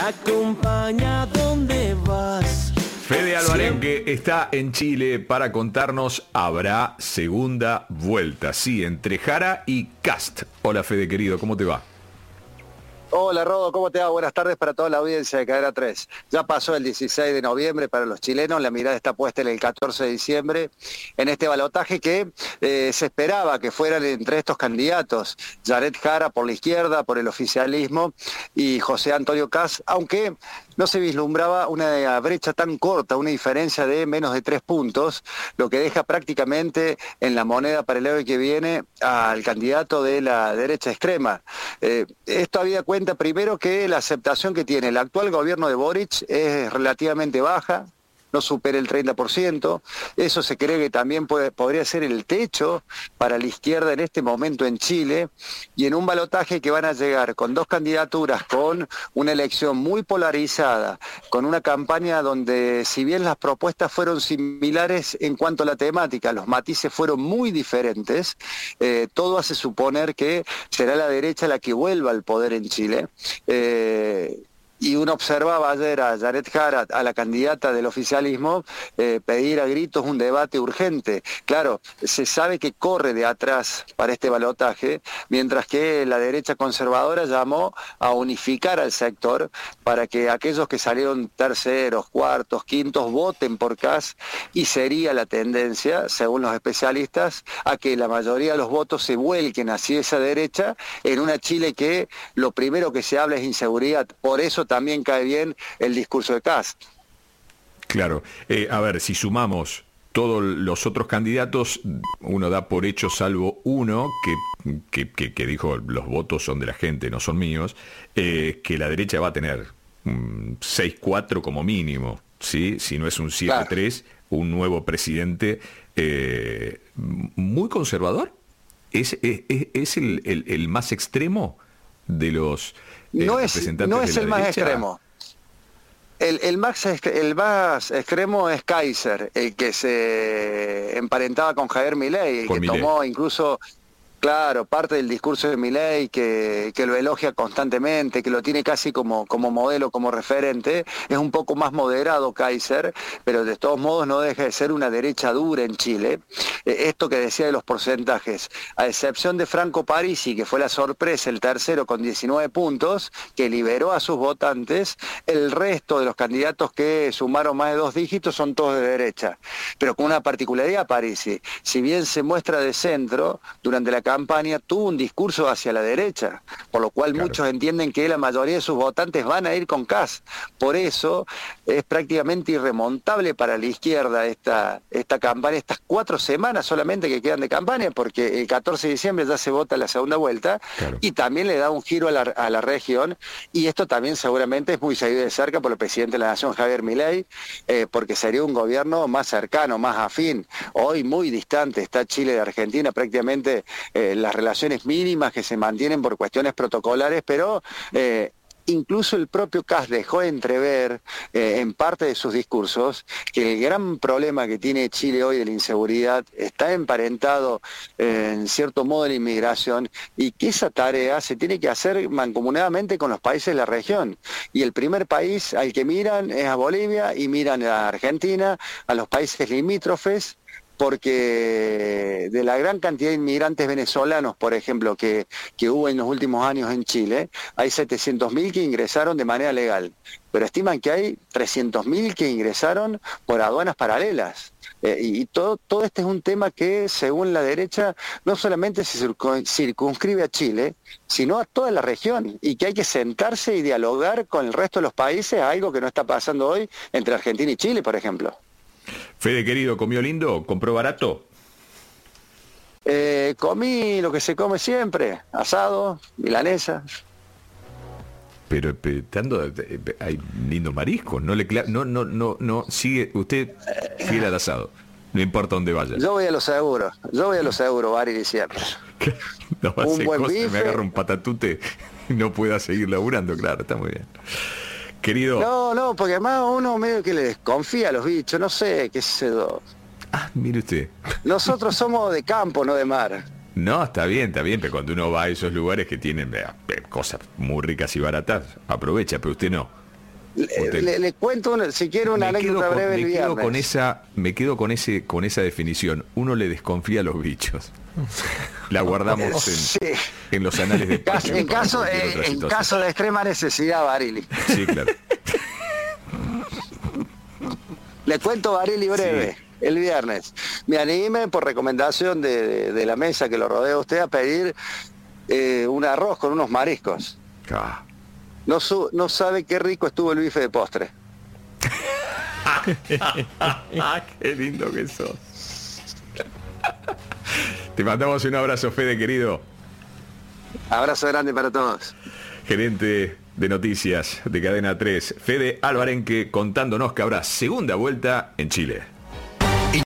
acompaña donde vas. Fede Alvarenque está en Chile para contarnos, habrá segunda vuelta, sí, entre Jara y Kast. Hola Fede querido, ¿cómo te va? Hola Rodo, ¿cómo te va? Buenas tardes para toda la audiencia de Cadena 3. Ya pasó el 16 de noviembre para los chilenos, la mirada está puesta en el 14 de diciembre, en este balotaje que se esperaba que fueran entre estos candidatos, Jared Jara por la izquierda, por el oficialismo, y José Antonio Kast, aunque no se vislumbraba una brecha tan corta, una diferencia de menos de 3 puntos, lo que deja prácticamente en la moneda para el año que viene al candidato de la derecha extrema. Esto había cuenta primero que la aceptación que tiene el actual gobierno de Boric es relativamente baja, no supera el 30%, eso se cree que también podría ser el techo para la izquierda en este momento en Chile, y en un balotaje que van a llegar con dos candidaturas, con una elección muy polarizada, con una campaña donde si bien las propuestas fueron similares en cuanto a la temática, los matices fueron muy diferentes, todo hace suponer que será la derecha la que vuelva al poder en Chile. Y uno observaba ayer a Jared Jara, a la candidata del oficialismo, pedir a gritos un debate urgente. Claro, se sabe que corre de atrás para este balotaje, mientras que la derecha conservadora llamó a unificar al sector para que aquellos que salieron terceros, cuartos, quintos voten por Kast, y sería la tendencia, según los especialistas, a que la mayoría de los votos se vuelquen hacia esa derecha en una Chile que lo primero que se habla es inseguridad. Por eso también cae bien el discurso de Kast. Claro, a ver, si sumamos todos los otros candidatos, uno da por hecho, salvo uno que dijo los votos son de la gente, no son míos, que la derecha va a tener 6-4 como mínimo, ¿sí? Si no es un 7-3, claro. Un nuevo presidente muy conservador. ¿Es el más extremo de los representantes no de es la el más derecha? extremo. El más extremo es Kaiser, el que se emparentaba con Javier Milei, el que tomó incluso, claro, parte del discurso de Milei, que lo elogia constantemente, que lo tiene casi como modelo, como referente. Es un poco más moderado Kaiser, pero de todos modos no deja de ser una derecha dura en Chile. Esto que decía de los porcentajes, a excepción de Franco Parisi, que fue la sorpresa, el tercero con 19 puntos, que liberó a sus votantes, el resto de los candidatos que sumaron más de 2 dígitos son todos de derecha. Pero con una particularidad Parisi, si bien se muestra de centro, durante la campaña tuvo un discurso hacia la derecha, por lo cual muchos entienden que la mayoría de sus votantes van a ir con Kast. Por eso es prácticamente irremontable para la izquierda esta campaña, estas 4 semanas solamente que quedan de campaña, porque el 14 de diciembre ya se vota la segunda vuelta, y también le da un giro a la región, y esto también seguramente es muy seguido de cerca por el presidente de la Nación, Javier Milei, porque sería un gobierno más cercano, más afín. Hoy muy distante está Chile de Argentina, prácticamente las relaciones mínimas que se mantienen por cuestiones protocolares, pero incluso el propio Kast dejó entrever en parte de sus discursos que el gran problema que tiene Chile hoy de la inseguridad está emparentado en cierto modo de la inmigración, y que esa tarea se tiene que hacer mancomunadamente con los países de la región. Y el primer país al que miran es a Bolivia, y miran a Argentina, a los países limítrofes, porque de la gran cantidad de inmigrantes venezolanos, por ejemplo, que hubo en los últimos años en Chile, hay 700.000 que ingresaron de manera legal, pero estiman que hay 300.000 que ingresaron por aduanas paralelas. Y todo este es un tema que, según la derecha, no solamente se circunscribe a Chile, sino a toda la región, y que hay que sentarse y dialogar con el resto de los países, algo que no está pasando hoy entre Argentina y Chile, por ejemplo. Fede querido, ¿comió lindo? ¿Compró barato? Comí lo que se come siempre, asado, milanesa. Pero hay lindo marisco, no sigue usted fiel al asado, no importa dónde vaya. Yo voy a lo seguro, Bari diciembre. No va a ser cosa, me agarra un patatute y no pueda seguir laburando, claro, está muy bien. Querido. No, porque además uno medio que le desconfía a los bichos, no sé, qué sé yo. Mire usted. Nosotros somos de campo, no de mar. No, está bien, pero cuando uno va a esos lugares que tienen cosas muy ricas y baratas, aprovecha, pero usted no. Le cuento, si quiere, una anécdota breve el viernes. Me quedo con esa definición. Uno le desconfía a los bichos. La guardamos en los anales de en caso de extrema necesidad, Barili. Sí, claro. Le cuento, Barili, breve. Sí. El viernes me animé, por recomendación de la mesa que lo rodea a usted, a pedir un arroz con unos mariscos. Ah. No sabe qué rico estuvo el bife de postre. Qué lindo que sos. Te mandamos un abrazo, Fede, querido. Abrazo grande para todos. Gerente de noticias de Cadena 3, Fede Alvarenque, contándonos que habrá segunda vuelta en Chile.